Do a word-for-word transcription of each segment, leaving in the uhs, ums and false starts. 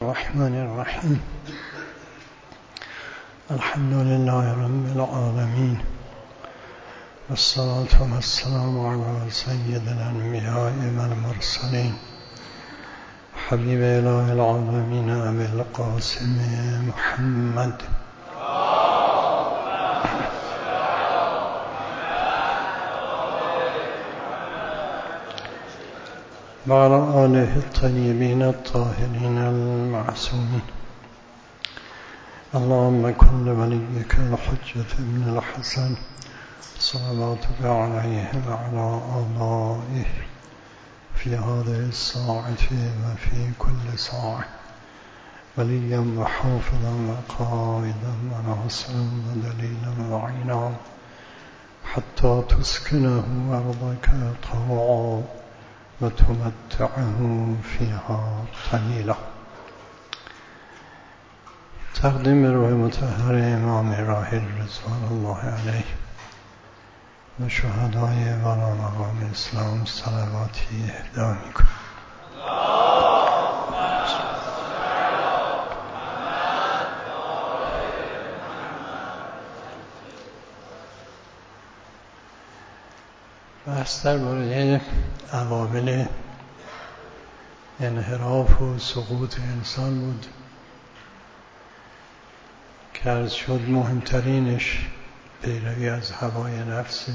الرحمن الرحیم. الحمد لله رب العالمین والصلاة والسلام علی سید الانبیاء والمرسلین حبیب اله العالمین ابی القاسم محمد وعلى آله الطيبين الطاهرين المعصومين. اللهم كن لوليك الحجة ابن الحسن صلواتك عليه وعلى آبائه في هذه الساعة وفي كل ساعة وليا وحافظا وقائدا وناصرا ودليلا وعينا حتى تسكنه أرضك طوعا وتمتعه فيها قليلا. تقدیم روح مطهر امام راحل رضوان الله علیه و شهدای والا مقام اسلام صلواتی اهدا میکنم. بحث درباره عوامل انحراف و سقوط انسان بود که عرض شد مهمترینش پیروی از هوای نفسه.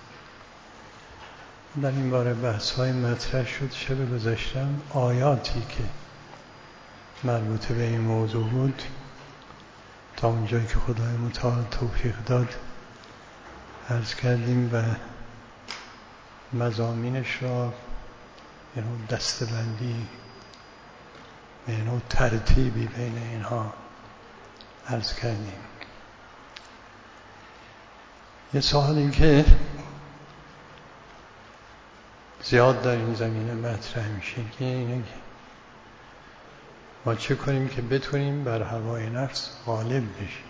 در این باره بحث های مطرح شد. شب گذاشتم آیاتی که مربوط به این موضوع بود تا اونجایی که خدای متعال توفیق داد عرض کردیم و مضامینش را یه نوع دستبندی و یه نوع ترتیبی بین اینها عرض کردیم. یه سوالی که زیاد در این زمینه مطرح میشه که اینه که ما چه کنیم که بتونیم بر هوای نفس غالب بشیم.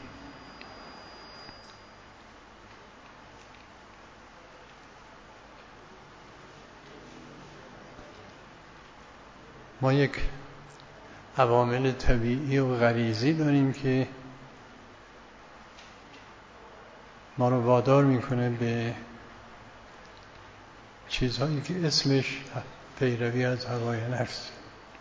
ما یک عوامل طبیعی و غریزی داریم که ما رو وادار میکنه به چیزهایی که اسمش پیروی از هوای نفس.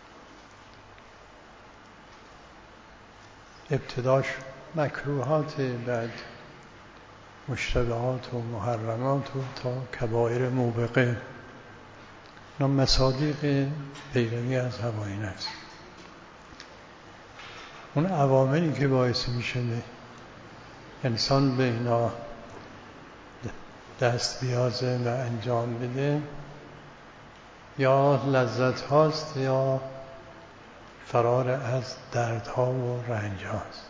ابتداش مکروهات، بعد مشتبهات و محرمات و تا کبائر موبقه. اینا مصادیق پیروی از هوای نفس. اون عواملی که باعث میشه انسان به اینا دست بیازه و انجام بده یا لذت هاست یا فرار از دردها و رنج هاست.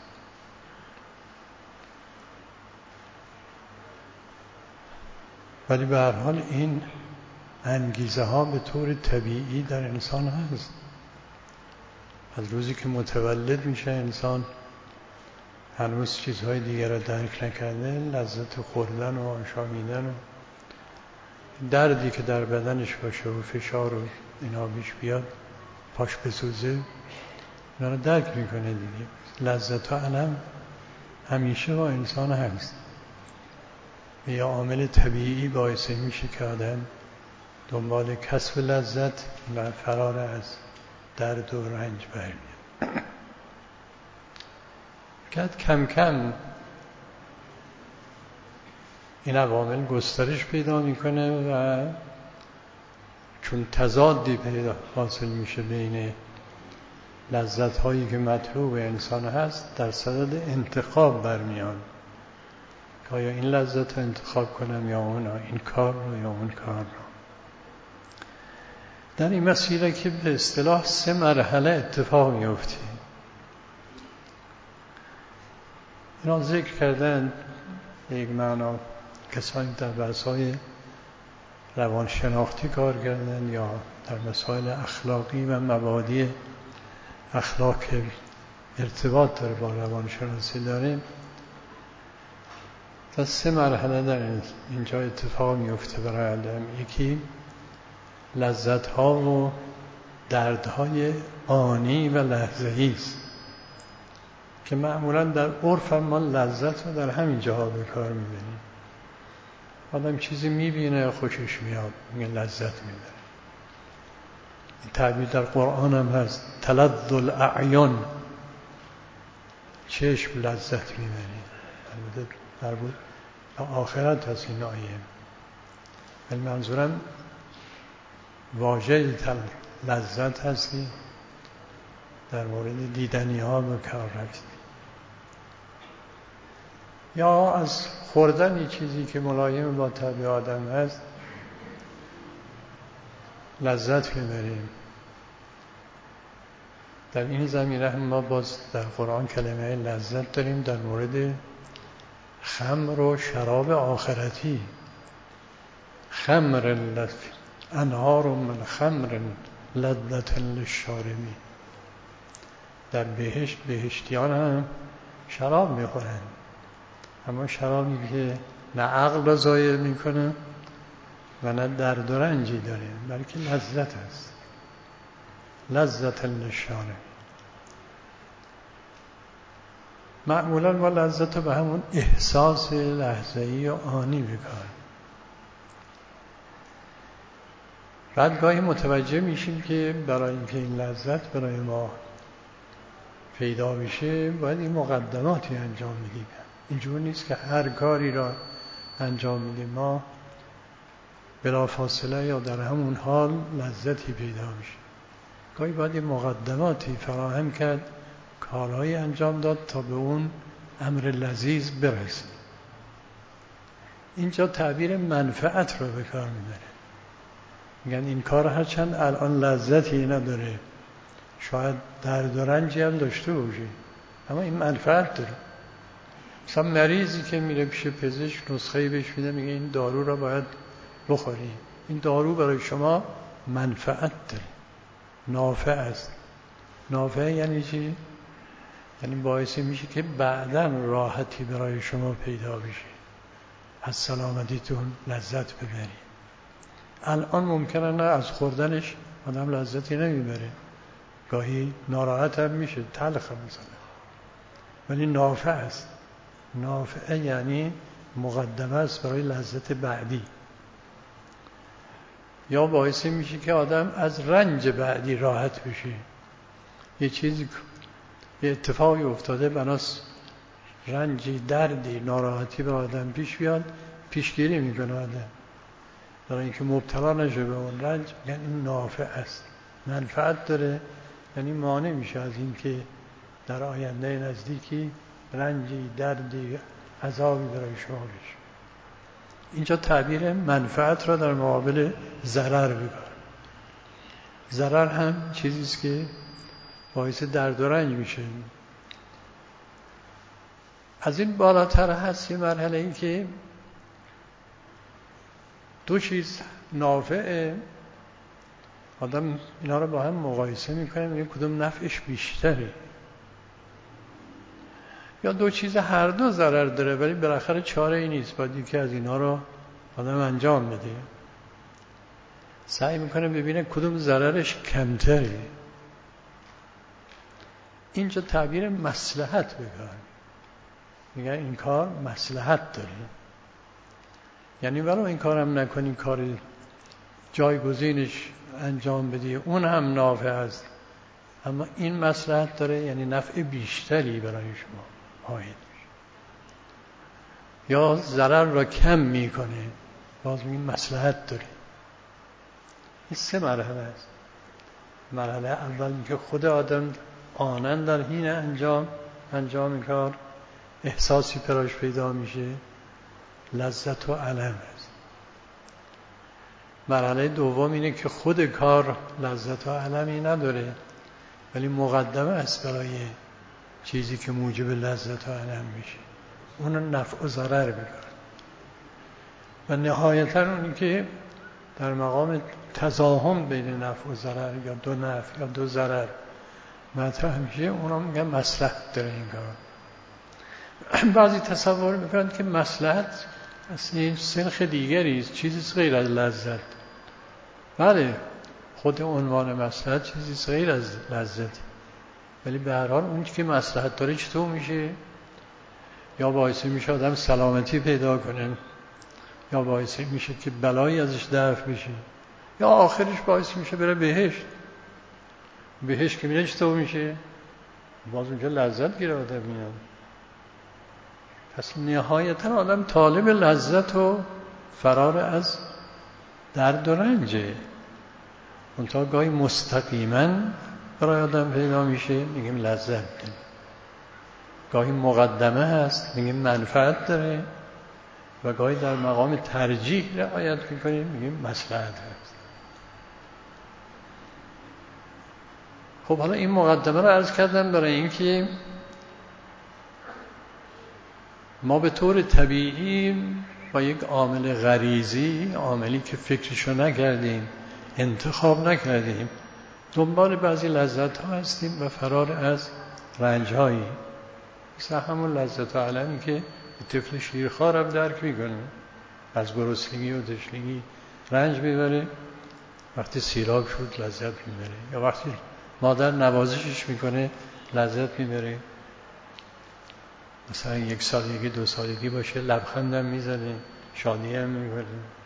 ولی به هر حال این انگیزه ها به طور طبیعی در انسان هست. از روزی که متولد میشه انسان هنوز چیزهای دیگر را درک نکرده، لذت خوردن و آشامیدن و دردی که در بدنش باشه و فشار و اینا بیش بیاد پاش بسوزه اینا رو درک میکنه دیگه. لذت و علم همیشه با انسان هست. یه عامل طبیعی باعث میشه که آدم دنبال کسب لذت و فرار از درد و رنج برمیاد. که کم کم این عوامل گسترش پیدا میکنه و چون تضادی پیدا حاصل میشه بین لذت هایی که مطلوب انسان هست در صدد انتخاب برمیاد که آیا این لذت رو انتخاب کنم یا اون، این کار رو یا اون کار رو. در این مسئله که به اصطلاح سه مرحله اتفاق میفته. اینا ذکر کردن به یک معنا کسانی در بحث‌های روانشناختی کار کردن یا در مسائل اخلاقی و مبادی اخلاق که ارتباط داره با روانشناسی داره. تا سه مرحله در اینجا اتفاق میفته برای آدم. یکی لذت ها و دردهای آنی و لحظه‌ای است که معمولا در عرف ما لذت رو در همین جاها به کار می‌بریم. آدم چیزی می‌بینه خوشش میاد میگه لذت می‌بره. این تعبیر در قرآن هم هست، تلذ الاعیان، چشم لذت می‌بره. البته مربوط به آخرت هست این آیه، ولی منظورم واژه لذت هست که در مورد دیدنی ها به کار رفت، یا از خوردن چیزی که ملایم با طبع آدم هست لذت میبریم. در این زمینه هم ما باز در قرآن کلمه لذت داریم در مورد خمر و شراب آخرتی. خمر لذت انهار من خمر لذت للشاربین. در بهشت بهشتیان هم شراب میخورن، اما شرابی که نه عقل را ضایع میکنه و نه درد و رنجی داره، بلکه لذت است، لذت للشاربین. معمولا ما لذت رو به همون احساس لحظه‌ای و آنی بکنیم. بعد گاهی متوجه میشیم که برای اینکه این لذت برای ما پیدا بشه باید این مقدماتی انجام میدیم. اینجور نیست که هر کاری را انجام میدیم ما بلا فاصله یا در همون حال لذتی پیدا میشه. گاهی باید این مقدماتی فراهم کرد، کارهایی انجام داد تا به اون امر لذیذ برسه. اینجا تعبیر منفعت رو به کار میبره. میگن این کار هرچند الان لذتی نداره، شاید درد و رنجی هم داشته باشه، اما این منفعت داره. مثلا مریضی که میره پیش پزشک نسخه‌ای بهش میده، میگه این دارو را باید بخوری، این دارو برای شما منفعت داره، نافع است. نافع یعنی چی؟ یعنی باعث میشه که بعداً راحتی برای شما پیدا بشه، از سلامتیتون لذت ببرید. الان ممکنه نه از خوردنش آدم لذتی نمیبره، گاهی ناراحت هم میشه، تلخ مثلا، ولی نافع است. نافع یعنی مقدمه است برای لذت بعدی، یا باعث میشه که آدم از رنج بعدی راحت بشه. یه چیزی، یه اتفاقی افتاده بناس رنجی، دردی، ناراحتی به آدم پیش بیاد، پیشگیری میکنه آدم برای اینکه مبتلا نشه به اون رنج. یعنی این نافع است، منفعت داره، یعنی مانع میشه از اینکه در آینده نزدیکی رنجی، دردی، عذابی برای شما بشه. اینجا تعبیر منفعت را در مقابل ضرر بگذار. ضرر هم چیزیست که باعث درد و رنج میشه. از این بالاتر هست یه مرحله این که دو چیز نافعه، آدم اینا رو با هم مقایسه میکنه، میگه کدوم نفعش بیشتره. یا دو چیز هر دو ضرر داره، ولی بالاخره چاره ای نیست، باید یکی از اینا رو آدم انجام بده. سعی میکنه ببینه کدوم ضررش کمتره. اینجا تعبیر مصلحت بگن، میگه این کار مصلحت داره، یعنی ولو این کارم نکنی کار جایگزینش انجام بدی اون هم نافع است، اما این مصلحت داره، یعنی نفع بیشتری برای شما عاید میشه. یا ضرر را کم میکنه، باز میگه مصلحت داره. این سه مرحله است. مرحله اول میگه خود آدم آنن در حین انجام انجام کار احساسی پراش پیدا میشه، لذت و الم است. مرحله دوم اینه که خود کار لذت و المی نداره، ولی مقدمه است برای چیزی که موجب لذت و الم میشه، اون نفع و ضرر میکنه. و نهایتا اونی که در مقام تزاحم بین نفع و ضرر یا دو نفع یا دو ضرر مطرح میشه، اونا میگن مصلحت داره این کار. بعضی تصور میکنند که مصلحت اصلا سنخ دیگری است، چیزی غیر از لذت. بله، خود عنوان مصلحت چیزی غیر از لذت، ولی به هر حال اون که مصلحت داره چطور میشه؟ یا باعث میشه آدم سلامتی پیدا کنه، یا باعث میشه که بلایی ازش دفع بشه، یا آخرش باعث میشه بره بهشت. بهشت که میره چطور میشه؟ باز اونجا لذت گیره آدم میاد. پس نهایتا آدم طالب لذت و فرار از درد و رنجه. منتها گاهی مستقیما برای آدم پیدا میشه، میگیم لذت داره. گاهی مقدمه هست، میگیم منفعت داره، و گاهی در مقام ترجیح رعایت میکنیم، میگیم مصلحت هست. خب حالا این مقدمه رو عرض کردم برای اینکه ما به طور طبیعی با یک عامل غریزی، عاملی که فکرشو نکردیم، انتخاب نکردیم، دنبال بعضی لذت ها هستیم و فرار از رنج هایی. مثل همون لذت ها علمی که طفل شیرخوار هم درک میکنه، از گرسنگی و تشنگی رنج میبره، وقتی سیراب شد لذت میبره، یا وقتی مادر نوازشش میکنه لذت میبره. مثلا یک سالگی دو سالگی باشه لبخندم میزنه، شادی هم میکنه.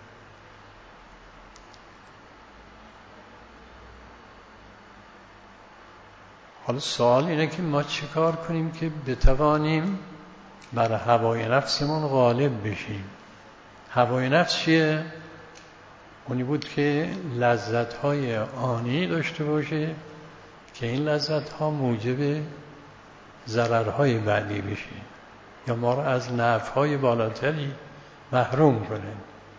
حالا سوال اینه که ما چه کار کنیم که بتوانیم بر هوای نفسمون غالب بشیم. هوای نفس چیه؟ اونی بود که لذت‌های آنی داشته باشه که این لذت‌ها موجب ضررهای بعدی بشه یا ما را از نفع‌های بالاتری محروم کنه.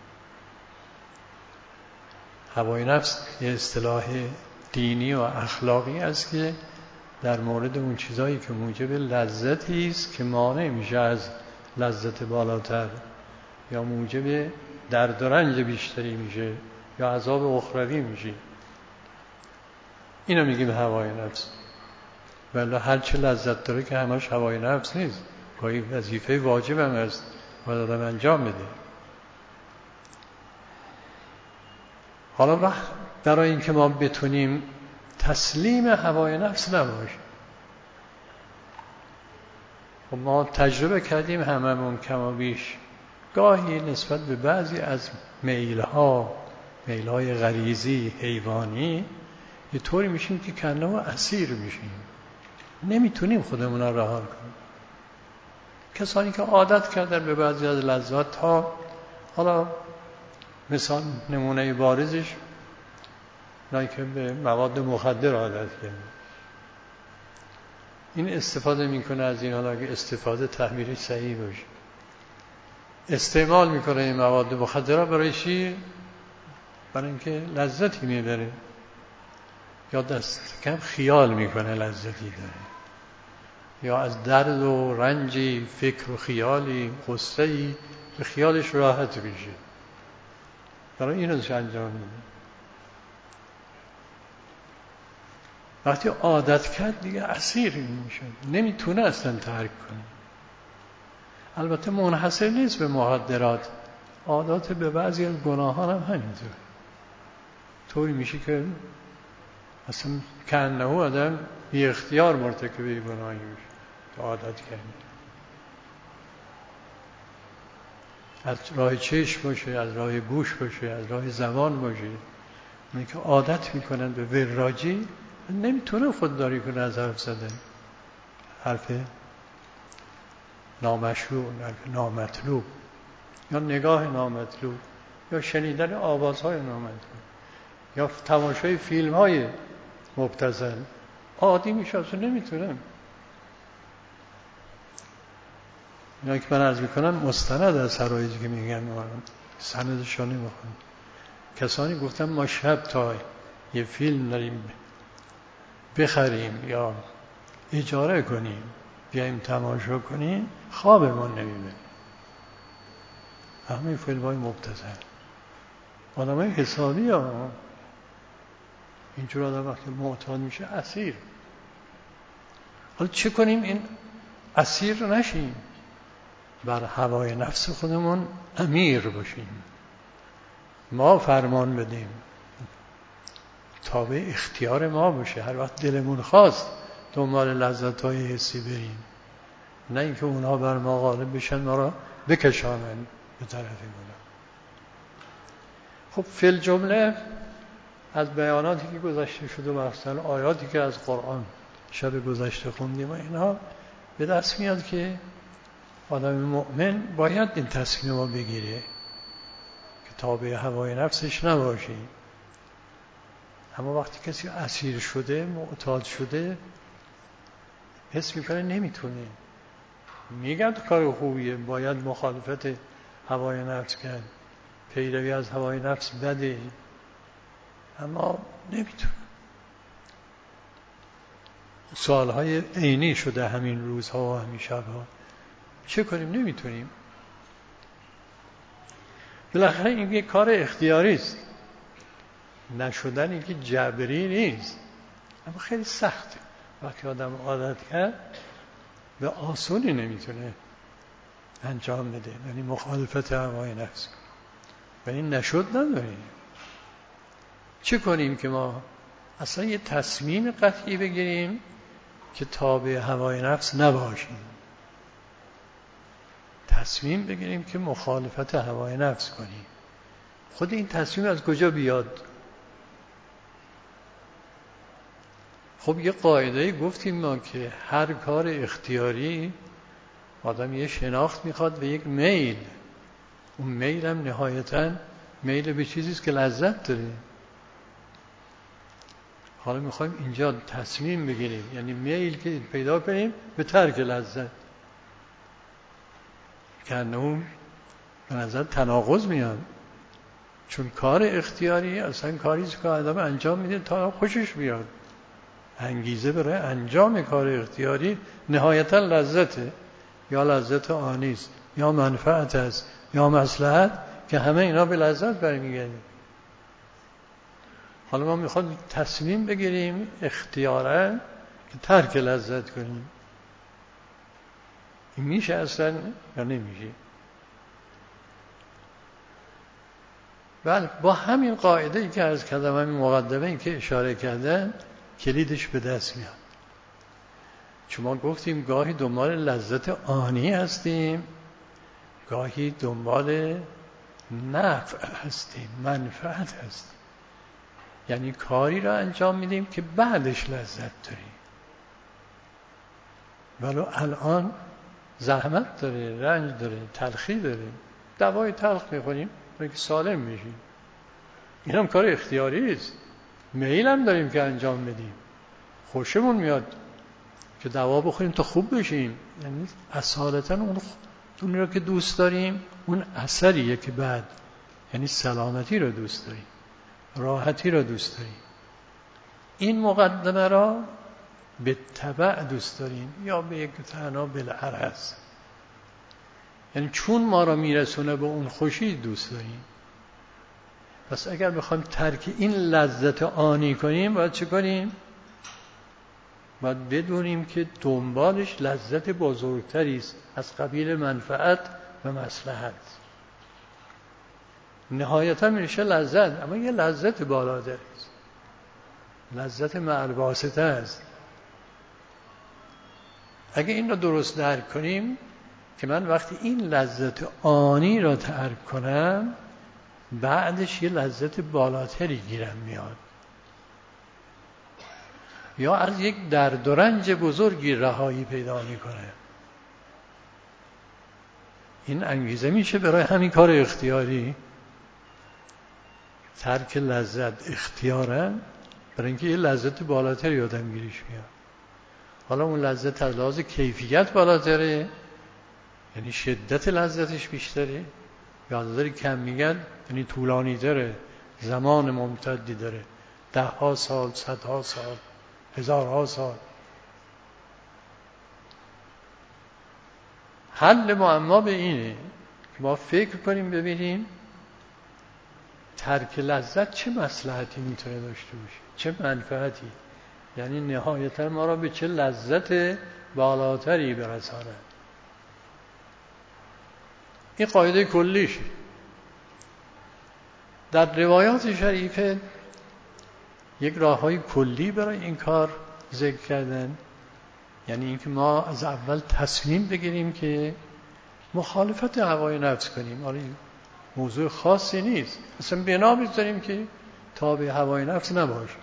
هوای نفس یه اصطلاح دینی و اخلاقی است که در مورد اون چیزایی که موجب لذتی است که مانع میشه از لذت بالاتر، یا موجب درد و رنج بیشتری میشه، یا عذاب اخروی میشه، اینو میگیم هوای نفس. ولی هر چه لذت داره که همش هوای نفس نیست، گاهی وظیفه واجب هم هست باید آدم انجام بده. حالا وقت برای اینکه ما بتونیم تسلیم هوای نفس نباشیم، خب ما تجربه کردیم هممون کم و بیش، گاهی نسبت به بعضی از میل‌ها، میل‌های غریزی حیوانی، یه طوری میشیم که کنه اسیر میشیم، نمیتونیم خودمون رو رها کنیم. کسانی که عادت کردن به بعضی از لذت‌ها، حالا مثال نمونه بارزش نه که به مواد مخدر عادت کردن، این استفاده میکنه از این، حالا که استفاده تعبیرش صحیح باشه، استعمال میکنه این مواد مخدر برای چی؟ برای اینکه لذتی میبره، یا دست کم خیال میکنه لذتی داره، یا از درد و رنجی فکر و خیالی غصه‌ای به خیالش راحت میشه، برای این روش انجام میده. وقتی عادت کرد دیگه اسیر میشه، نمیتونه اصلا ترک کنه. البته منحصر نیست به مخدرات، عادات به بعضی از گناهان هم همینطور، طوری میشه که اصلا کنه آدم بی اختیار مرتکب گناهی میشه، عادت کرده. از راه چشم باشه، از راه گوش باشه، از راه زبان باشه، اونی که عادت میکنن به وراجی نمیتونه خودداری کنه از حرف زدن، حرف نامشروع، حرف نامطلوب، یا نگاه نامطلوب، یا شنیدن آوازهای نامطلوب، یا تماشای فیلم‌های مبتذل. عادی میشه، اصلا نمیتونم. اینا که من عرض میکنم مستند از سرایزی که میگن، سندش رو نمیخونم. کسانی گفتم ما شب تا یه فیلم داریم بخریم یا اجاره کنیم بیایم تماشا کنیم، خوابمون نمیبره. همه فیلم‌های مبتذل، آدمای حسابی ها. اینجور آدم وقتی معتاد میشه اسیر. حالا چه کنیم این اسیر نشیم؟ بر هوای نفس خودمون امیر باشیم، ما فرمان بدیم. تابع اختیار ما باشه. هر وقت دلمون خواست دنبال لذت‌های حسی بریم، نه اینکه اونها بر ما غالب بشن ما را بکشانن به طرف اونا. خب فی الجمله از بیاناتی که گذشته شده و مثلا آیاتی که از قرآن شب گذشته خوندیم و اینها به دست میاد که آدم مؤمن باید این تصمیم رو بگیره که تابع هوای نفسش نباشه. اما وقتی کسی اسیر شده، معتاد شده، حس میکنه نمیتونه. میگن تو کار خوبیه، باید مخالفت هوای نفس کرد، پیروی از هوای نفس بده، اما نمیتونه. سالهای عینی شده همین روزها و همین شبها، چه کنیم؟ نمیتونیم. بالاخره این یک کار اختیاری است، نشدن این که جبری نیست، اما خیلی سخته. وقتی آدم عادت کرد به آسونی نمیتونه انجام بده، یعنی مخالفت هوای نفس. یعنی نشد نداریم. چه کنیم که ما اصلا یه تصمیم قطعی بگیریم که تابع هوای نفس نباشیم، تصمیم بگیریم که مخالفت هوای نفس کنیم. خود این تصمیم از کجا بیاد؟ خب یه قاعده گفتیم ما که هر کار اختیاری آدم یه شناخت میخواد و یک میل. اون میل هم نهایتاً میل به چیزیست که لذت داره. حالا میخوایم اینجا تصمیم بگیریم، یعنی میل که پیدا کنیم به ترک لذت، که اون به نظر تناقض میاد. چون کار اختیاری اصلا کاریست که آدم انجام میده تا خوشش بیاد. انگیزه برای انجام کار اختیاری نهایتا لذته، یا لذت آنیست، یا منفعت است، یا مصلحت، که همه اینا به لذت برمیگرده. حالا ما میخواد تصمیم بگیریم اختیاراً که ترک لذت کنیم. این میشه اصلا یا نمیشه؟ بله، با همین قاعده ای که از کردم، همین مقدمه ای که اشاره کردن، کلیدش به دست میاد. چون ما گفتیم گاهی دنبال لذت آنی هستیم، گاهی دنبال نفع هستیم، منفعت هستیم. یعنی کاری را انجام میدیم که بعدش لذت داریم، ولو الان زحمت داره، رنج داره، تلخی داره. دوای تلخ میخوریم برای که سالم میشیم. این هم کار اختیاری است. میل هم داریم که انجام بدیم، خوشمون میاد که دوا بخوریم تا خوب بشیم. یعنی اصالتا اون اون رو که دوست داریم، اون اثریه که بعد، یعنی سلامتی رو دوست داریم، راحتی رو دوست داریم. این مقدمه را به تبع دوست داریم، یا به یک تنها بالعرض، یعنی چون ما را میرسونه به اون خوشی دوست داریم. پس اگر بخوایم ترک این لذت آنی کنیم، باید چه کنیم؟ باید بدونیم که دنبالش لذت بزرگتری است از قبیل منفعت و مصلحت. نهایتا میشه لذت، اما یه لذت بالاتر است، لذت معالواسطه است. اگه این رو درست درک کنیم که من وقتی این لذت آنی را ترک کنم، بعدش یه لذت بالاتری گیرم میاد، یا از یک درد و رنج بزرگی رهایی پیدا میکنه. این انگیزه میشه برای همین کار اختیاری، ترک لذت اختیارا، برای اینکه یه لذت بالاتری آدم گیرش میاد. حالا اون لذت از لحاظ کیفیت بالاتره، یعنی شدت لذتش بیشتره، یا از نظر کم میگن یعنی طولانی داره، زمان ممتدی داره، ده ها سال، صدها سال، هزارها سال. حل معما به اینه که ما فکر کنیم ببینیم ترک لذت چه مصلحتی میتونه داشته باشه، چه منفعتی، یعنی نهایتا ما را به چه لذت بالاتری برساند. این قاعده کلیشه. در روایات شریفه یک راههای کلی برای این کار ذکر کردن، یعنی اینکه ما از اول تصمیم بگیریم که مخالفت هوای نفس کنیم. آره موضوع خاصی نیست، اصلا بنا بذاریم که تابع هوای نفس نباشیم.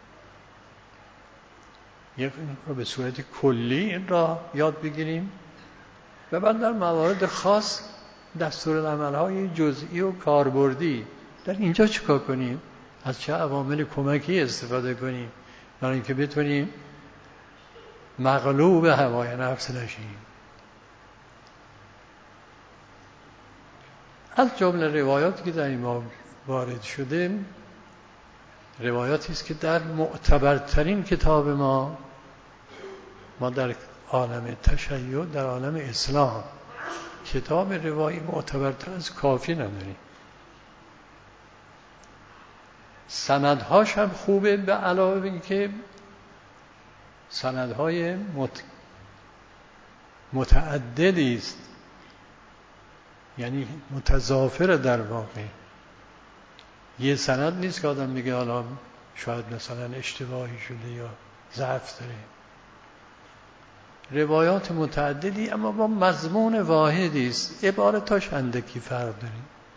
یک رو به صورت کلی این را یاد بگیریم و بعد در موارد خاص دستورالعمل‌های جزئی و کاربردی در اینجا چیکار کنیم، از چه عوامل کمکی استفاده کنیم برای اینکه بتونیم مغلوب هوای نفس نشیم. از جمله روایاتی که در این باب وارد شده، روایاتی است که در معتبرترین کتاب ما ما در عالم تشیع، در عالم اسلام کتاب روایی معتبرتر از کافی نداریم. سندهاش هم خوبه، به علاوه بر اینکه سندهای مت... متعددی است، یعنی متضافر در واقع. یه سند نیست که آدم میگه حالا شاید مثلا اشتباهی شده یا ضعف داره. روایات متعددی اما با مضمون واحدی است، عبارتاش اندکی فرق داره.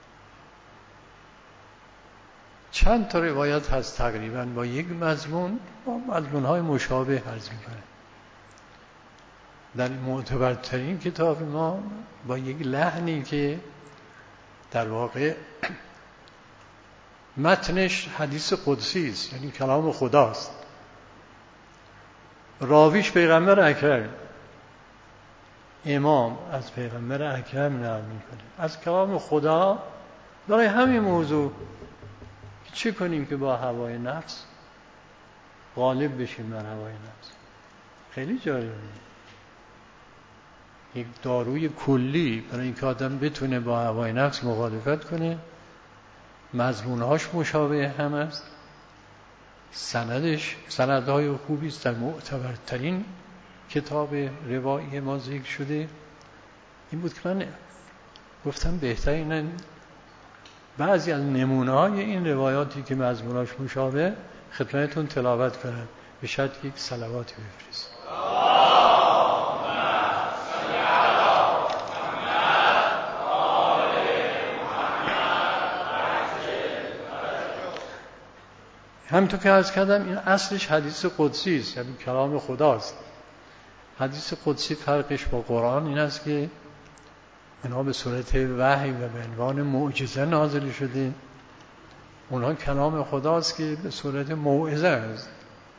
چند تا روایت هست تقریبا با یک مضمون، با مضمون‌های مشابه عرض می‌کنه. در معتبرترین کتاب ما با یک لحنی که در واقع متنش حدیث قدسی است، یعنی کلام خداست، راویش پیغمبر اکرم، امام از پیغمبر اکرم نقل میکنه از کلام خدا. برای همین موضوع چه کنیم که با هوای نفس غالب بشیم بر هوای نفس؟ خیلی جالبه. یک داروی کلی برای اینکه آدم بتونه با هوای نفس مخالفت کنه، مضمونهاش مشابه هم است، سندش سندهای خوبی است، در معتبرترین کتاب روایی ما ذکر شده. این بود که من گفتم بهترین بعضی از نمونه‌های این روایاتی که مضمونهاش مشابه خدمتتون تلاوت کنم، به شرط یک صلواتی بفرستید. همونطور که عرض کردم این اصلش حدیث قدسی است، یعنی کلام خداست. حدیث قدسی فرقش با قرآن این است که اینها به صورت وحی و به عنوان معجزه نازل شده، اونها کلام خداست که به صورت موعظه است.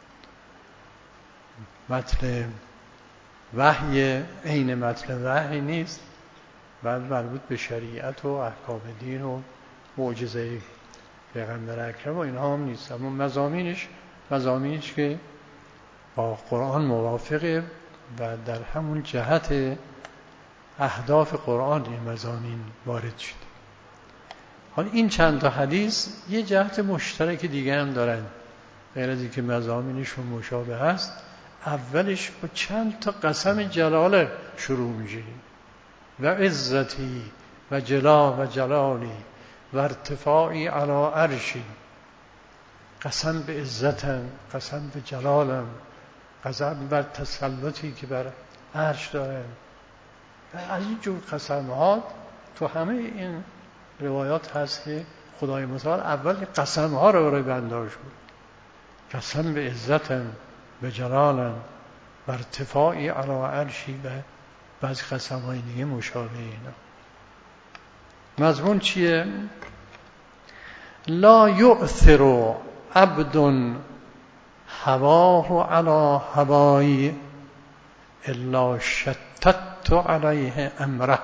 متن وحی عین متن وحی نیست، بل مربوط به شریعت و احکام دین و معجزه پیغمبر اکرم و اینها هم نیست، اما مضامینش مضامینش که با قرآن موافقه و در همون جهت اهداف قرآن این مضامین وارد شده. حالا این چند تا حدیث یه جهت مشترک دیگه هم دارن، غیر از اینکه مضامینشون مشابه هست. اولش با چند تا قسم جلاله شروع میشه، و عزتی و جلا و جلالی و ارتفاعی علی عرشی، قسم به عزتم، قسم به جلالم، قسم بر تسلطی که بر عرش دارم. از این جور قسم‌ها تو همه این روایات هست که خدای متعال اول قسم‌ها رو برای بنده‌اش بود. قسم به عزتم، به جلالم، بر ارتفاعی علی عرشی و بعضی قسم‌های دیگه مشابه اینا. مضمون چیه؟ لا یؤثر عبد هواه علی هوایی الا شتت علیه امره.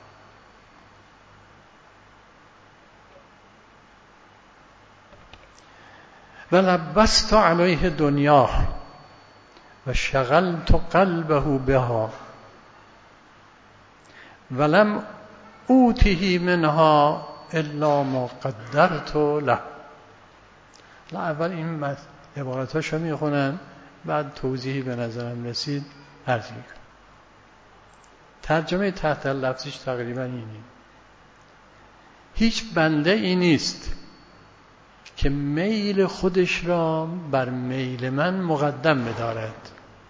و لبست علیه دنیا و شغلت قلبه بها ولم اوته منها الا ما قدرت له. اول این عبارتاشو میخونم، بعد توضیحی به نظرم رسید عرض میکنم. ترجمه تحت لفظش تقریبا اینه: هیچ بنده ای نیست که میل خودش را بر میل من مقدم بدارد.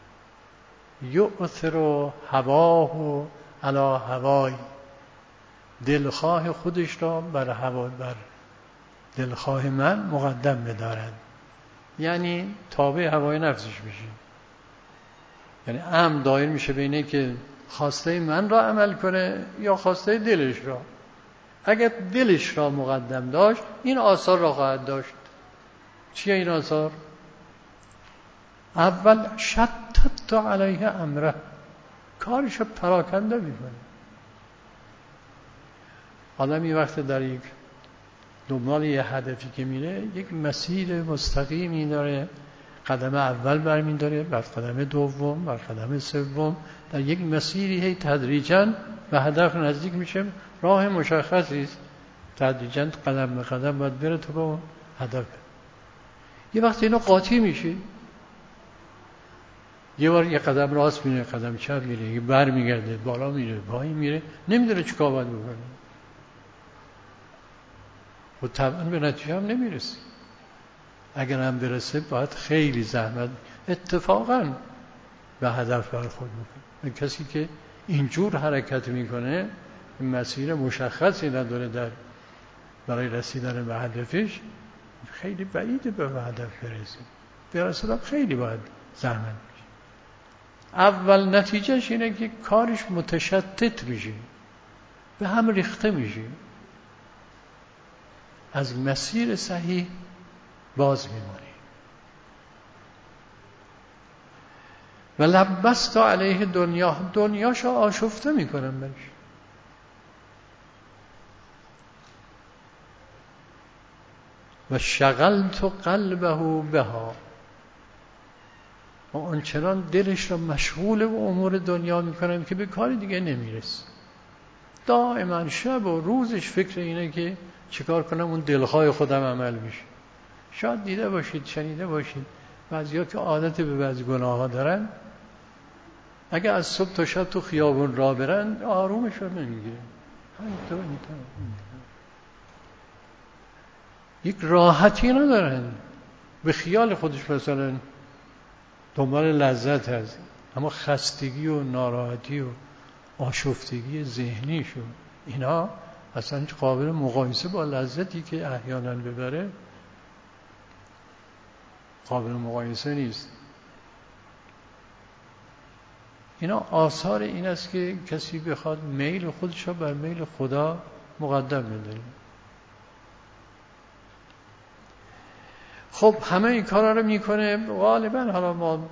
یؤثر هواه علی هوای، دلخواه خودش را بر هوا بر دلخواه من مقدم بدارد، یعنی تابع هوای نفسش بشه. یعنی امر دایر میشه بینه که خواسته من را عمل کنه یا خواسته دلش را. اگر دلش را مقدم داشت این آثار را خواهد داشت. چیه این آثار؟ اول شتت علیه امره، کارش رو پراکنده میکنه. آدم یه وقت در یک دنبال یه هدفی که میره، یک مسیر مستقیمی داره، قدم اول برمی‌داره، بعد قدم دوم، بعد قدم سوم، در یک مسیری هی تدریجاً به هدف نزدیک میشه. راه مشخصی است، تدریجاً قدم به قدم باید بره تا به اون هدف. یه وقت اینو قاطی میشه، یه بار یه قدم راست میره، قدم چپ میره، یه بر میگرده، بالا میره، پایین میره، نمیدونه چیکار باید بکنه و طبعا به نتیجه هم نمیرسه. اگر هم برسه باید خیلی زحمت اتفاقا به هدف برخورد میکنه. کسی که اینجور حرکت میکنه مسیر مشخصی نداره در برای رسیدن به هدفش، خیلی بعیده به هدف برسه. برسه خیلی باید زحمت میشه. اول نتیجهش اینه که کارش متشتت میشه، به هم ریخته میشه، از مسیر صحیح باز میمونه. و لبست علیه دنیا، دنیاشو آشفته میکنم برش. و شغلت قلبه بها، و آنچنان دلش را مشغول به امور دنیا میکنم که به کاری دیگه نمیرسه. دائما شب و روزش فکر اینه که چیکار کنم اون دلخواه خودم عمل بشه. شاید دیده باشید، شنیده باشید، بعضیا که عادت به بعضی گناه ها دارن، اگه از صبح تا شب تو خیابون راه برن آرومشون نمیگیره، همینطور اینطور یک راحتی ندارن، به خیال خودش مثلا دنبال لذت هست، اما خستگی و ناراحتی و آشفتگی ذهنیشو اینا اصلا قابل مقایسه با لذتی که احیانا ببره قابل مقایسه نیست. اینا آثار این است که کسی بخواد میل خودش رو بر میل خدا مقدم بداره. خب همه این کارا رو میکنه. غالبا حالا ما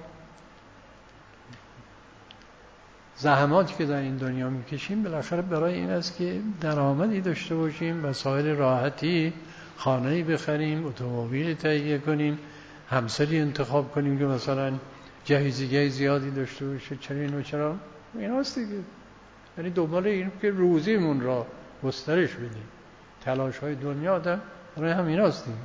زحماتی که در این دنیا میکشیم بالاخره برای این است که درآمدی داشته باشیم، وسایل راحتی، خانه‌ای بخریم، اتومبیلی تهیه کنیم، همسری انتخاب کنیم که مثلا جهیزیه زیادی داشته باشه، چرا اینو چرا این هست دیگه. یعنی دنبال این که روزیمون را گسترش بدیم. تلاش های دنیا آدم برای همین هست دیگه.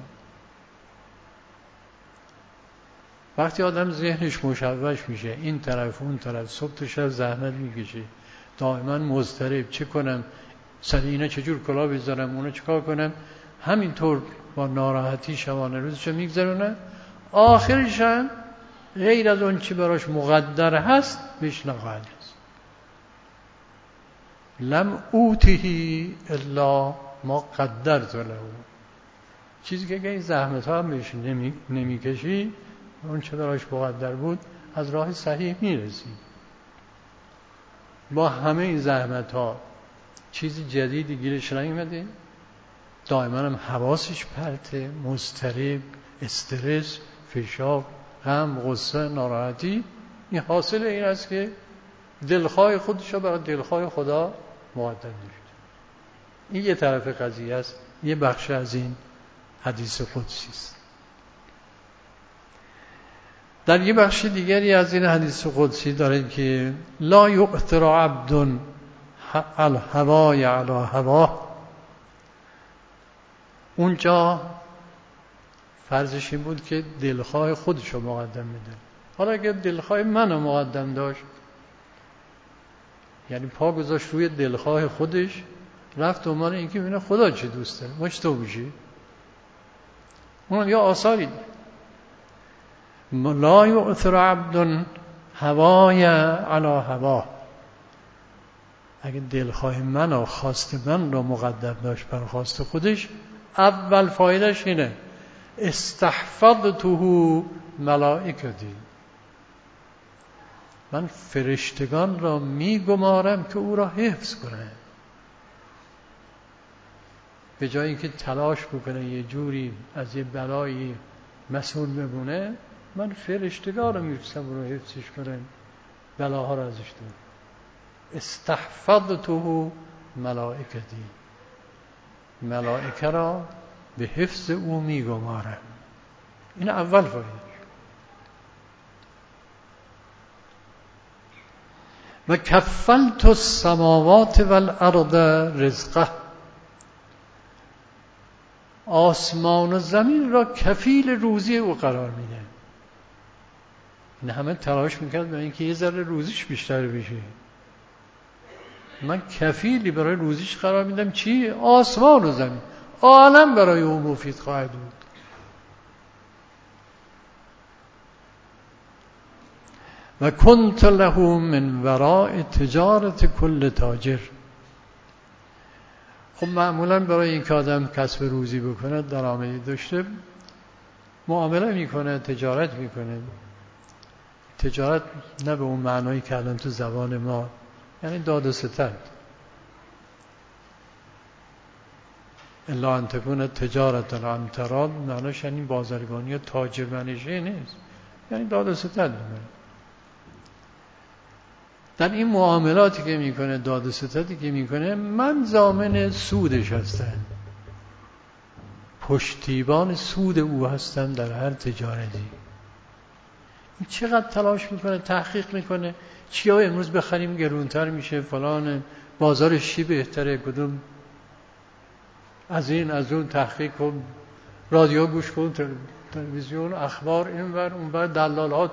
وقتی آدم ذهنش مشوش میشه، این طرف اون طرف، صبح تا شب زحمت میکشه، دائما مضطرب، چه کنم، سر اینا چجور کلاه بذارم، اونا چیکار کنم، همینطور با ناراحتی شبانه روزشو میگذرونه، آخرش هم غیر از اون چی براش مقدر هست بهش نخواهد رسید. لم اوتیه الا ما قدرت له، چیزی که این زحمت ها هم بهش نمی... نمیکشی، اون چه براش مقدر بود از راه صحیح میرسید. با همه این زحمت ها چیزی جدیدی گیرش نیومده، دائما هم حواسش پرته، مضطرب، استرس، فشار، غم، غصه، ناراحتی. این حاصل این است که دلخواه خودش رو برای دلخواه خدا مقدم داشت. این یه طرف قضیه است، یه بخش از این حدیث قدسی است. در یه بخش دیگری از این حدیث قدسی داره که لا یؤثر عبد الهوای علی هواه. اونجا فرضش این بود که دلخواه خودش رو مقدم میده. حالا اگه دلخواه منو مقدم داشت، یعنی پا گذاشت روی دلخواه خودش، رفت دنبال اینکه ببینه خدا چه دوست داره، باش تو بشی. اون یا آثاری لا یؤثر عبد هوای علی هواه. اگه دلخواه من و خواست من را مقدم داشت بر خواست خودش، اول فایدهش اینه استحفظته ملائکتی، من فرشتگان را می گمارم که او را حفظ کنه. به جای اینکه تلاش بکنه یه جوری از یه بلایی مسئول بمونه، من فرشتگان را میرسم او را حفظش کنم، بلاها را ازش دور. استحفظته ملائکتی، ملائکه را به حفظ او می گمارم. این اول فایده. و کفلت السماوات والارض رزقه، آسمان و زمین را کفیل روزی او قرار میده. این همه تلاش میکرد برای اینکه یه ذره روزیش بیشتر بشه. من کفیلی برای روزیش قرار میدم. چی؟ آسمان و زمین، عالم برای او مفید خواهد بود. و کنت له من وراء تجارت کل تاجر. خب معمولا برای این که آدم کسب روزی بکنه، درآمدی داشته، معامله میکنه، تجارت میکنه. تجارت نه به اون معنایی که الان تو زبان ما، یعنی داد و ستد. الا ان تکون تجارت عن تراض، معناش یعنی بازرگانی و تاجر منشه نیست، یعنی داد و ستد میکنه. در این معاملاتی که میکنه، داد و ستدی که میکنه، من ضامن سودش هستم، پشتیبان سود او هستم در هر تجارتی. این چقدر تلاش میکنه، تحقیق میکنه چیا امروز بخریم گرونتر میشه، فلان بازارش چی بهتره، کدوم از این از اون تحقیق کن، رادیو گوش کن، تلویزیون، اخبار، اینور اونور، دلالات.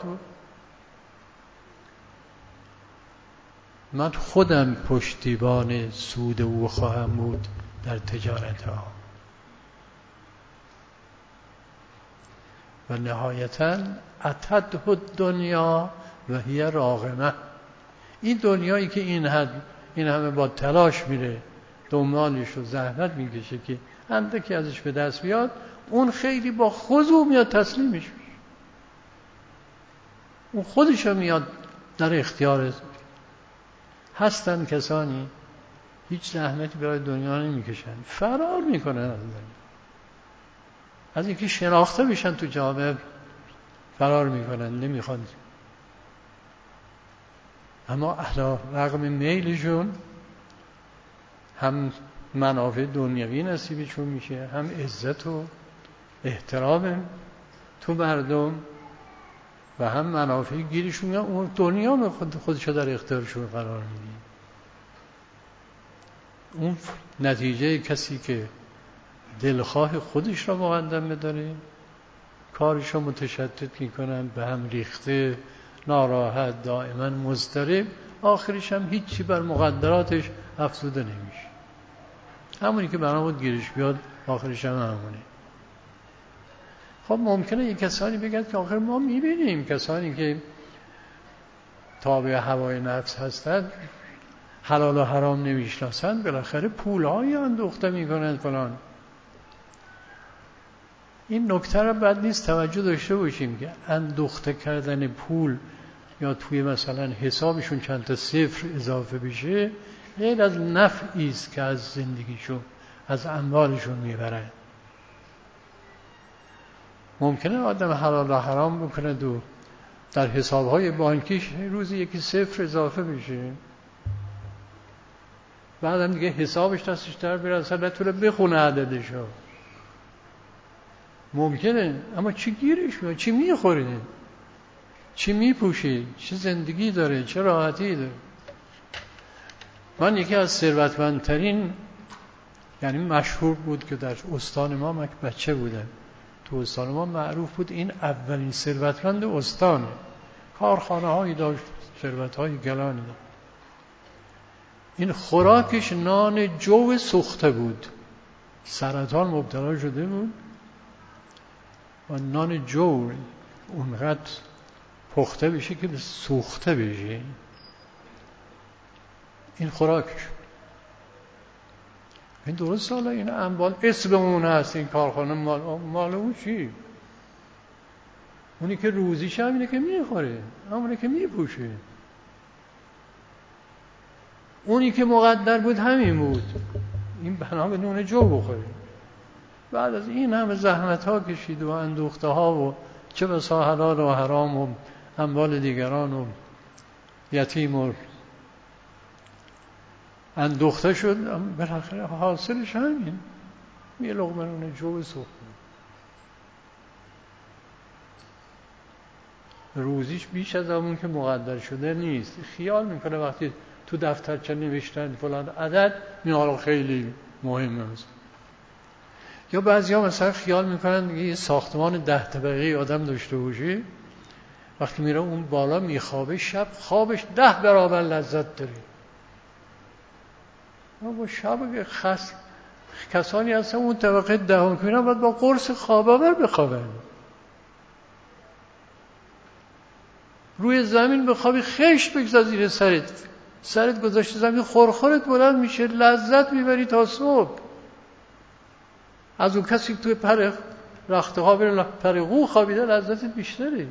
من خودم پشتیبان سود او خواهم بود در تجارت ها. و نهایتاً اتته دنیا و هی راغمه، این دنیایی که این حد این همه با تلاش میره دنبالش و زحمت میکشه که اندکی ازش به دست بیاد، اون خیلی با خضوع میاد تسلیمش میشه، اون خودش میاد در اختیار. هستن کسانی هیچ زحمتی برای دنیا نمیکشن، فرار میکنن از دنیا، از اینکه شناخته بشن تو جامعه فرار میکنن، نمیخوان. اما علی رغم میلشون هم منافع دنیوی نصیبشون میشه، هم عزت و احترام تو مردم، و هم منافع گیرشون، اون دنیا خود خودشو در اختیارشون قرار میده. اون نتیجه کسی که دلخواه خودش را مقدم بداره، کارشو متشتت میکنن، به هم ریخته، ناراحت، دائما مضطرب، آخرش هم هیچی بر مقدراتش افزوده نمیشه. همونی که برامون گیرش بیاد آخرش هم همونه. خب ممکنه یک کسانی بگن که آخر ما میبینیم کسانی که تابع هوای نفس هستند، حلال و حرام نمیشناسند، بالاخره پولهایی اندوخته میکنند فلان. این نکته را بد نیست توجه داشته باشیم که اندوخته کردن پول یا توی مثلا حسابشون چند تا صفر اضافه بشه، غیر از نفعی است که از زندگیشون، از اموالشون میبرن. ممکنه آدم حلال و حرام بکنه دو در حسابهای بانکیش روزی یکی صفر اضافه بشه، بعدم دیگه حسابش دستش در بیاره، اصلا نتونه بخونه عددشو. ممکنه، اما چی گیرش میاد؟ چی میخوره؟ چی میپوشه؟ چه زندگی داره؟ چه راحتی داره؟ من یکی از ثروتمندترین، یعنی مشهور بود که در استان ما، من بچه بودم تو استان ما معروف بود این اولین ثروتمند استان، کارخانه هایی داشت، ثروت های گلانی داشت. این خوراکش نان جو سوخته بود، سرطان مبتلا شده بود، و نان جو اونقدر پخته بشه که سوخته بشه، این خوراکش. این درست حالا این اموال اسم اون هست، این کارخانه مال مال اون چی؟ اونی که روزیش همینه که میخوره، همونه که میپوشه. اونی که مقدر بود همین بود، این بنا به نون جو بخوره. بعد از این همه زحمت ها کشید و اندوخته ها و چه بسا حلال و حرام و اموال دیگران و یتیم و اندوخته شد، بالاخره حاصلش همین، یه لقمه نون جو سخت. روزیش بیش از اون که مقدر شده نیست. خیال میکنه وقتی تو دفترچه نوشتن فلان عدد، میاره خیلی مهم است. یا بعضی ها مثلا خیال میکنن یه ساختمان ده طبقه‌ای آدم داشته باشه، وقتی میره اون بالا میخوابه، شب خوابش ده برابر لذت داره. با شب خس کسانی هستن اون طبقه دهم که اینا باید با قرص خواباور بخوابن، روی زمین بخوابی خشت بگذار زیر سرت، سرت گذاشته زمین خورخورت بلند میشه، لذت میبری تا صبح. از اون کسی توی پر رخت ها بره پر قو خوابیده لذتت بیشتره.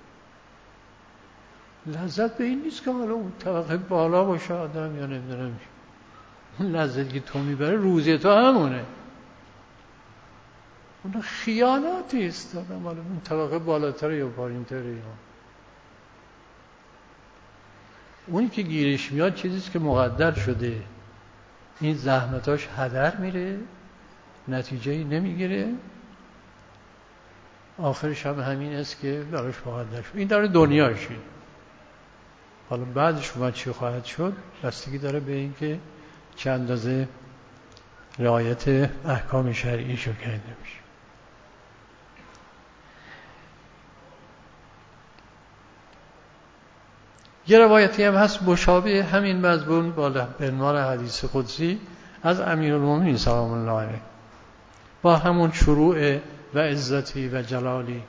لذت به این نیست که حالا اون طبقه بالا باشه آدم یا نمیدونم، اون لذت که تو میبره روزی تو همونه. اون خیاناتی است آدم، حالا اون طبقه بالاتر یا پایین‌تره. یا اونی که گیرش میاد چیزیست که مقدر شده، این زحمتاش هدر میره، نتیجه‌ای نمیگیره، آخرش هم همین است که براش مقدر شد. این داره دنیاشه. حالا بعدش اومد چی خواهد شد بستگی داره به این که چه اندازه رعایت احکام شرعی شو کرده میشه. یه روایتی هم هست مشابه همین مضمون با عنوان حدیث قدسی از امیرالمومنین سلام الله علیه، با همون شروع و عزتی و جلالی: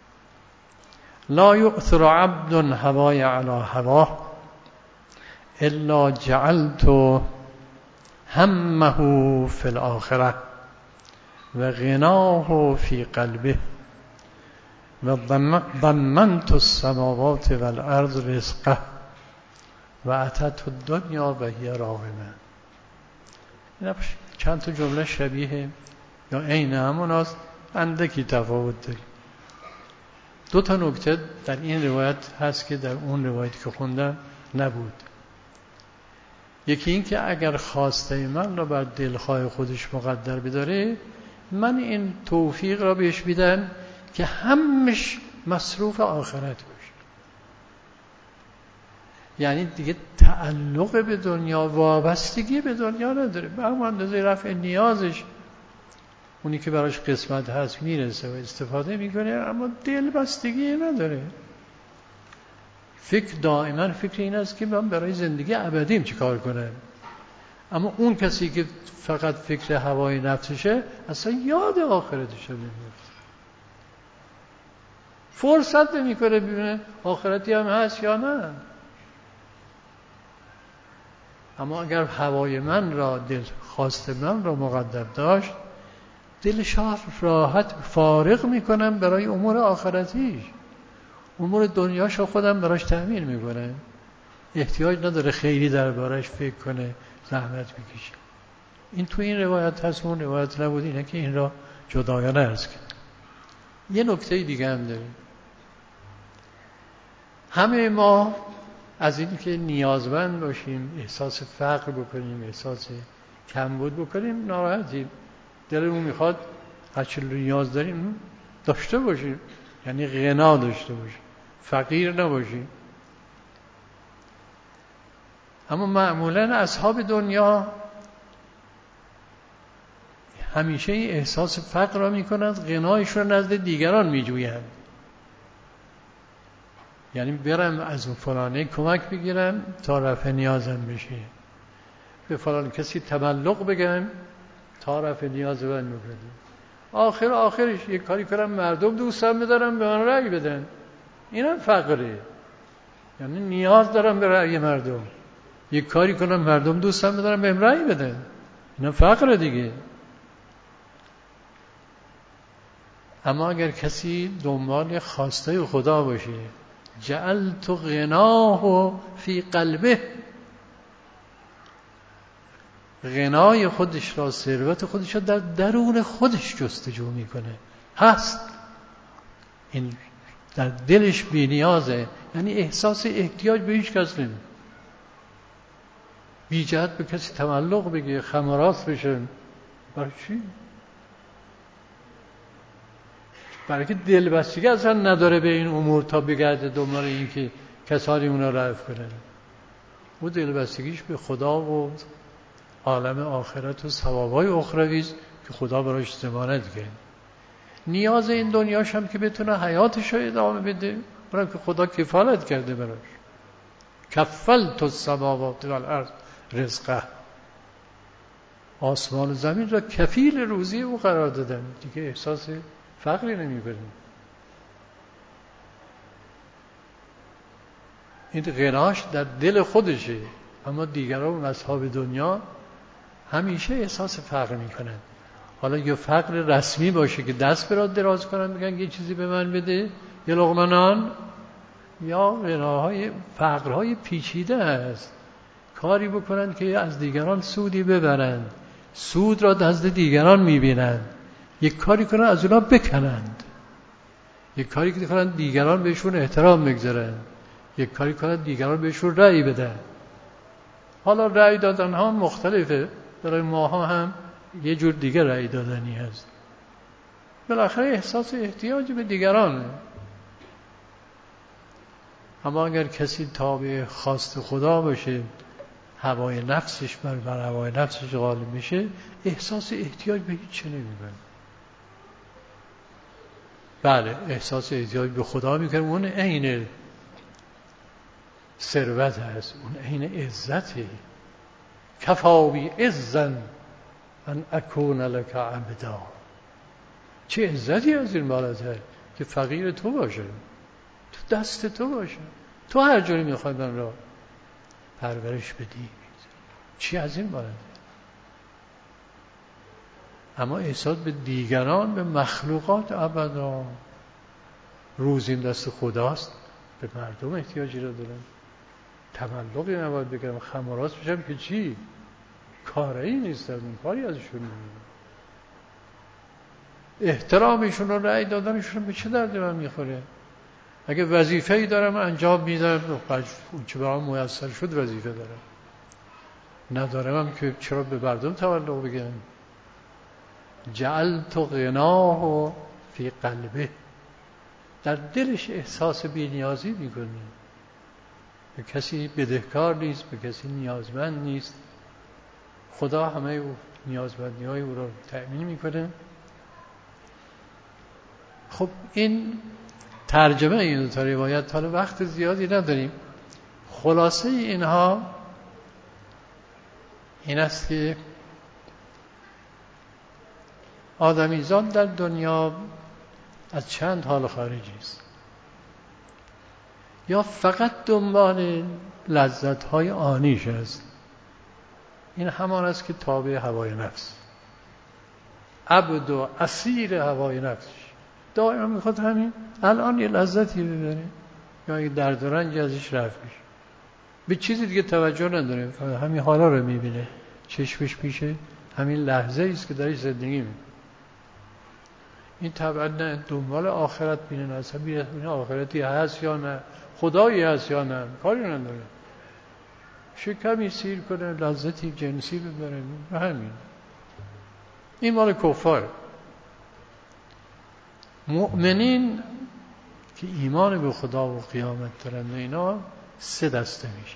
لا یؤثر عبد هوای علی هواه الا جعلت همه فی الاخره و غناه فی قلبه و ضمنت السماوات والارض رزقه و اتت الدنیا و هی راغمه. اینا چند تا جمله شبیه یا عین همون است، اندکی تفاوت داره. دو تا نکته در این روایت هست که در اون روایتی که خوندم نبود. یکی این که اگر خواسته من را بر دلخواه خودش مقدر بداره، من این توفیق را بهش میدم که همش مصروف آخرت باشه. یعنی دیگه تعلق به دنیا، وابستگی به دنیا نداره، به همون اندازه رفع نیازش اونی که براش قسمت هست میرسه و استفاده میکنه، اما دل بستگی نداره. فکر دائما فکر این است که من برای زندگی ابدیم چی کار کنم. اما اون کسی که فقط فکر هوای نفسشه اصلا یاد آخرتش نمیفته، فرصت نمیکنه ببینه آخرتی هم هست یا نه. اما اگر هوای من را، دل خواست من را مقدر داشت، دلش راحت فارغ میکنم برای امور آخرتیش، امور دنیاشو خودم براش تأمین میکنم، احتیاج نداره خیلی دربارش فکر کنه، زحمت بکشه. این تو این روایت هست، اون روایت نبود، اینه که این را جدایانه عرض کرد. یه نکته دیگه هم داریم. همه ما از این که نیازمند باشیم، احساس فقر بکنیم، احساس کمبود بکنیم ناراحتیم. دلمون میخواد هرچی نیاز داریم داشته باشیم، یعنی غنا داشته باشیم، فقیر نباشیم. اما معمولا اصحاب دنیا همیشه احساس فقر را میکنند، غنایشون نزد دیگران میجویند. یعنی برم از اون فلانه کمک بگیرم تا رفع نیازم بشه، به فلان کسی تملق بگم تا رفع نیاز من بکنه. آخر آخرش یک کاری کنم مردم دوستم بدارم به من رأی بدن، اینم فقره. یعنی نیاز دارم به رأی مردم، یک کاری کنم مردم دوستم بدارم بهم رأی بدن، اینم فقره دیگه. اما اگر کسی دنبال خواسته خدا باشه، جعلت غناه فی قلبه، غنای خودش را، ثروت خودش را در درون خودش جستجو میکنه، هست این در دلش بی نیازه، یعنی احساس احتیاج به هیچ کس نمیکنه، بی جهت به کسی تملق بگه، خمراس بشن. برای چی؟ برای که دلبستگی اصلا نداره به این امور تا بگرده دنبال این که کسانی اونا رفع کنن. او دلبستگیش به خدا و عالم آخرت و ثوابای اخروی است که خدا براش ضمانت کرد. نیاز این دنیاش هم که بتونه حیاتش رو ادامه بده، برای که خدا کفالت کرده براش. کفلت السماوات والارض رزقه، آسمان و زمین را کفیل روزی او قرار دادن، دیگه احساس فقری نمی‌کنه. این غناش در دل خودشه، اما دیگران اصحاب دنیا همیشه احساس فقر میکنن. حالا یا فقر رسمی باشه که دست برات دراز کنن بگن یه چیزی به من بده، یه لقمه نان، یا غناهای فقرهای پیچیده هست، کاری بکنن که از دیگران سودی ببرند، سود را نزد دیگران میبینند، یک کاری کنن از اونا بکنند، یک کاری کنن دیگران بهشون احترام بگذارن، یک کاری کنن دیگران بهشون رأی بدن. حالا رأی دادن ها مختلفه، برای ماها هم یه جور دیگه رأی دادنی هست. بالاخره احساس احتیاج به دیگرانه. اما اگر کسی تابع خواست خدا باشه، هوای نفسش بر بر هوای نفسش غالب میشه، احساس احتیاج به هیچ چیزی نمیکنه. بله احساس احتیاج به خدا میکنه، اون عین ثروت هست، اون عین عزته. کفا بی عزا ان اکون لک عبدا، چه عزتی از این بالاتر که فقیر تو باشه، تو دست تو باشه، تو هر جوری میخوای من را پرورش بدی، چی از این بالاتر. اما احساس به دیگران، به مخلوقات، ابدا. روزیم دست خداست، به مردم احتیاجی را دارن، تملقی نباید بگم، خمراس بشم که چی؟ کاری نیست، این کاری ازشون نمیدونم. احترامشون رو، رأی دادنشون به چه درد من میخوره؟ اگه وظیفه‌ای دارم انجام میدم، اون چه برام میسر شد وظیفه دارم، ندارم هم که چرا به مردم تملق بگم. جعلت غناه فی قلبه، در دلش احساس بی‌نیازی میکنه، به کسی بدهکار نیست، به کسی نیازمند نیست، خدا همه نیازمندی های او را تأمین میکنه. خب این ترجمه این دو تا روایت، حالا وقت زیادی نداریم. خلاصه اینها این است که آدمیزاد در دنیا از چند حال خارجی است، یا فقط دنبال لذت‌های آنیش است، این همان است که تابع هوای نفس، عبد و اسیر هوای نفس، دائما میخواد همین الان یه لذتی ببره، یا اگه درد و رنج ازش رفع بشه، به چیزی دیگه توجه نداره، همین حالا رو میبینه، چشمش پیشه همین لحظه است که درش زندگی میکنه. این طبعا نه دنبال آخرت بینه، نه اصلا بینه آخرتی هست یا نه، خدایی هست یا نه، کاری نداره، شکمی سیر کنه، لذتی جنسی ببره، و همین. این مال کفار. مؤمنین که ایمان به خدا و قیامت دارن، اینا سه دسته میشه.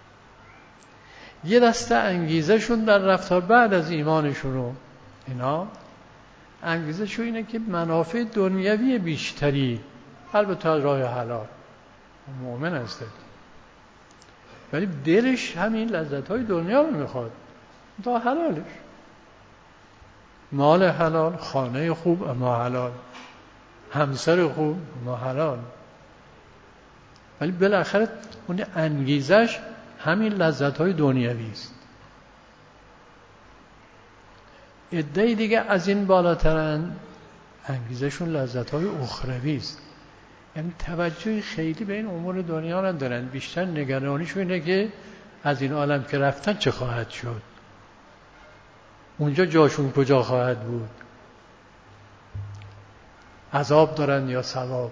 یه دسته انگیزه شون در رفتار بعد از ایمانشون، اینا انگیزه شون اینه که منافع دنیوی بیشتری، البته از راه حلال، مؤمن هسته، ولی دلش همین لذت‌های دنیا رو میخواد تا حلالش. مال حلال، خانه خوب اما حلال، همسر خوب اما حلال. ولی بالاخره اون انگیزش همین لذت‌های دنیوی است. عده‌ای دیگه از این بالاترن، انگیزشون لذت‌های اخروی است. یعنی توجهی خیلی به این امور دنیا ندارن، بیشتر نگرانیشون اینه که از این عالم که رفتن چه خواهد شد، اونجا جاشون کجا خواهد بود، عذاب دارن یا ثواب.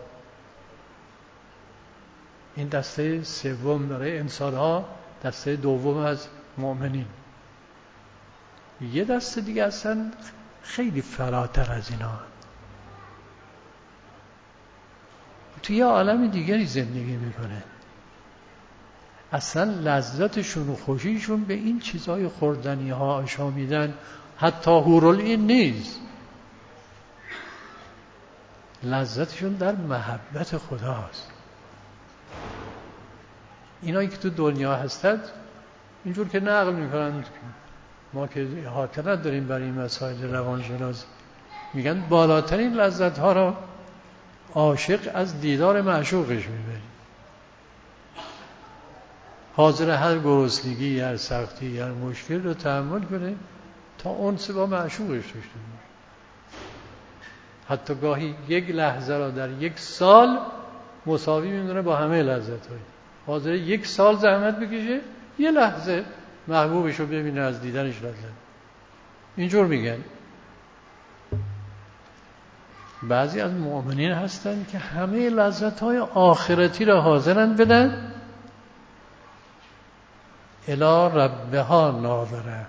این دسته سوم داره انسان‌ها، دسته دوم از مؤمنین. یه دسته دیگه اصلا خیلی فراتر از اینا، توی یه عالم دیگری زندگی میکنه. اصلا لذتشون و خوشیشون به این چیزای خوردنی ها آشامیدن، حتی هورالعین نیست. لذتشون در محبت خداست. اینایی که تو دنیا هستند اینجور که نقل میکنن، ما که احاطه نداریم برای این مسائل روانشناسی، میگن بالاترین لذت ها را عاشق از دیدار معشوقش میبره. حاضر هر گرسنگی، هر سختی، هر مشکل رو تحمل کنه تا انس با معشوقش داشته باشه. حتی گاهی یک لحظه را در یک سال مساوی میدونه با همه لذت های. حاضر یک سال زحمت بکشه یه لحظه محبوبش رو ببینه، از دیدنش لذت. اینجور میگن. بعضی از مؤمنین هستن که همه لذت‌های آخرتی را حاضرن بدن، الی ربها ناظره،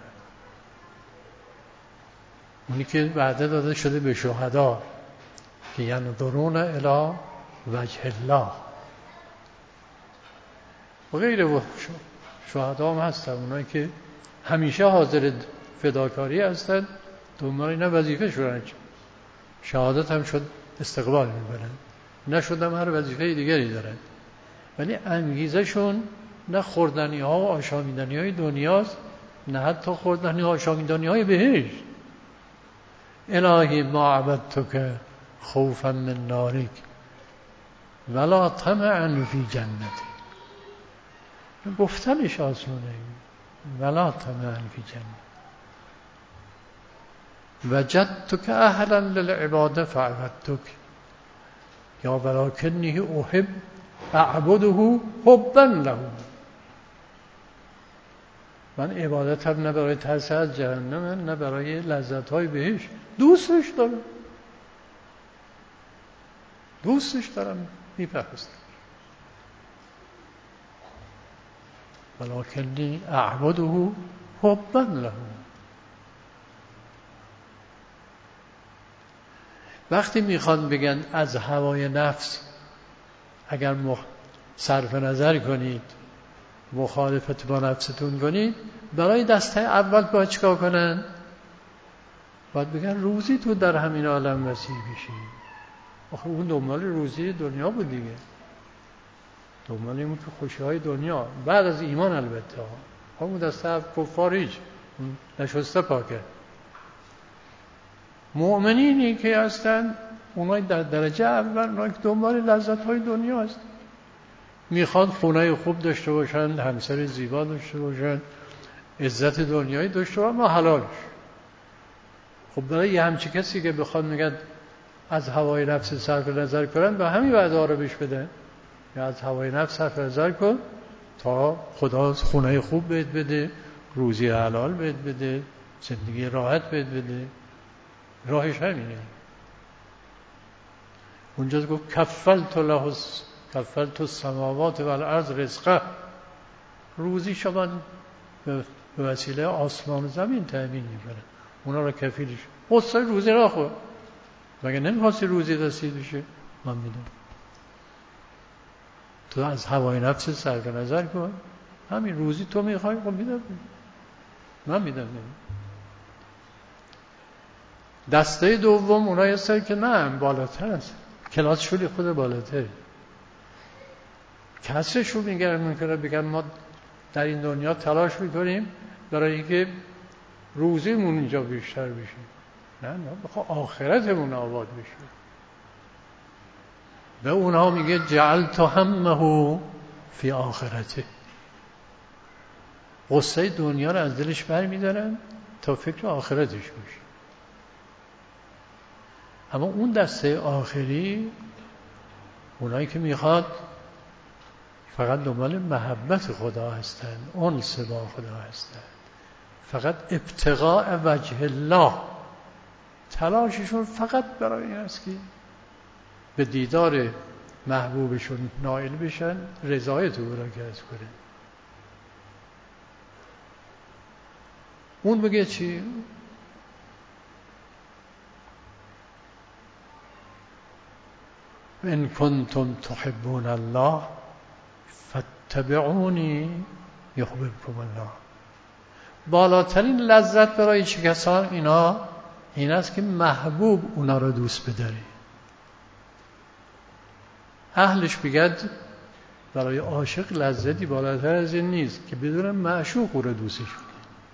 اونی که وعده داده شده به شهدا که ینظرون الی وجه الله و غیر شهدا هم هستن، اونایی که همیشه حاضر فداکاری هستن، دنبال اینا وظیفه شدن، شهادت هم شد استقبال میبرن، نشدم هر وظیفه دیگری دارن. ولی انگیزشون نه خوردنی ها و آشامیدنی های دنیاست، نه حتی خوردنی ها و آشامیدنی های بهشت. الهی ما عبدتک خوفا من نارک ولا طمعا فی جنتی. گفتنش آسونه، ولا طمعا فی جنتی. وجدتک اهلا للعباده فعبدتک یا ولکنی احب اعبده حبا له. من عبادتم نه برای ترس از جهنم، نه برای لذت‌های بهشت، دوستش دارم، دوستش دارم میپرستم. ولکنی اعبده حبا له. وقتی میخوان بگن از هوای نفس اگر مخ... صرف نظر کنید، مخالفت با نفستون کنید، برای دسته اول باید چیکار کنن؟ باید بگن روزی تو در همین عالم وسیع بشی. آخه اون دنبال روزی دنیا بود دیگه، دنبال این که خوشی های دنیا بعد از ایمان. البته اون دسته کفار هیچ نشسته پاکه. مؤمنینی که هستن اونای در درجه اول، اونای که دنبال لذت های دنیا هستن، میخواد خونه خوب داشته باشن، همسر زیبا داشته باشن، عزت دنیایی داشته باشن، ما حلالش. خب برای یه همچی کسی که بخواد میگن از هوای نفس صرف نظر کنن، به همین وعده رو بهش بدن، یا از هوای نفس صرف نظر کن تا خدا خونه خوب بهت بده، روزی حلال بهت بده، زندگی راحت بهت بده. راهش همینه. اونجا گفت کفلت له کفلت السماوات والارض رزقه، روزی شما به وسیله آسمان و زمین تامین میکنه، اونا رو کفیلش. قصه روزی را خود مگه نمیخواستی روزی دستید بشه؟ من میدم. تو از هوای نفس صرف نظر کن، همین روزی تو میخوای، خب میدم، من میدم. دسته دوم اونایی هستن که نه، بالاتر است، کلاسشون خود بالاتر، کسرشون میگن میکنه بگن ما در این دنیا تلاش میکنیم برای اینکه روزیمون اینجا بیشتر بشه، نه نه بخواه آخرتمون آباد بشه. به اونها میگه جعلت همه فی آخرته، قصه دنیا رو از دلش بر میدارن تا فکر آخرتش بشه. اما اون دسته آخری، اونایی که میخواد فقط دنبال محبت خدا هستند، انس با خدا هستند، فقط ابتغاء وجه الله، تلاششون فقط برای این است که به دیدار محبوبشون نائل بشن، رضایت او را کسب کنن. اون بگه چی؟ ان کنتم تحبون الله فاتبعونی یحببکم الله. بالاترین لذت برای چه کسان اینا این است که محبوب اونا رو دوست بداره. اهلش بگد برای عاشق لذتی بالاتر از این نیست که بدون معشوق او رو دوستش کنه،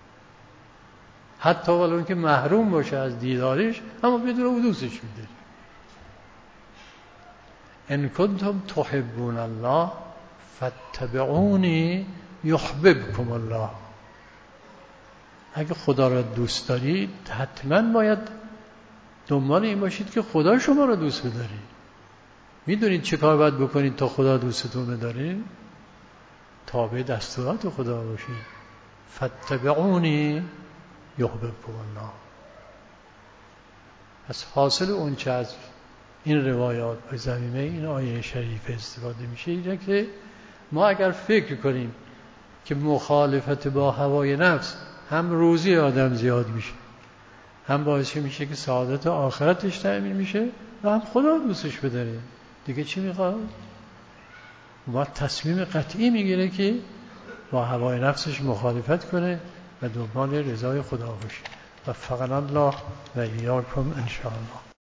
حتی ولو اینکه محروم باشه از دیدارش، اما بدون او دوستش میده. ان کنتم تحبون الله فاتبعونی یحببکم الله. اگه خدا را دوست دارید حتما باید دنبال این باشید که خدا شما را دوست بداره. میدونید چه کار باید بکنید تا خدا دوستتون بداره؟ تابع دستورات خدا باشید. فاتبعونی یحببکم الله. پس حاصل اون چه از این روایات به زمینه این آیه شریف استفاده میشه اینه که ما اگر فکر کنیم که مخالفت با هوای نفس هم روزی آدم زیاد میشه، هم باعث میشه که سعادت آخرتش تأمین میشه و هم خدا دوستش بداره، دیگه چی میخواد؟ ما تصمیم قطعی میگیره که با هوای نفسش مخالفت کنه و دنبال رضای خدا باشه. و فقط الله و ایاکم ان شاء الله.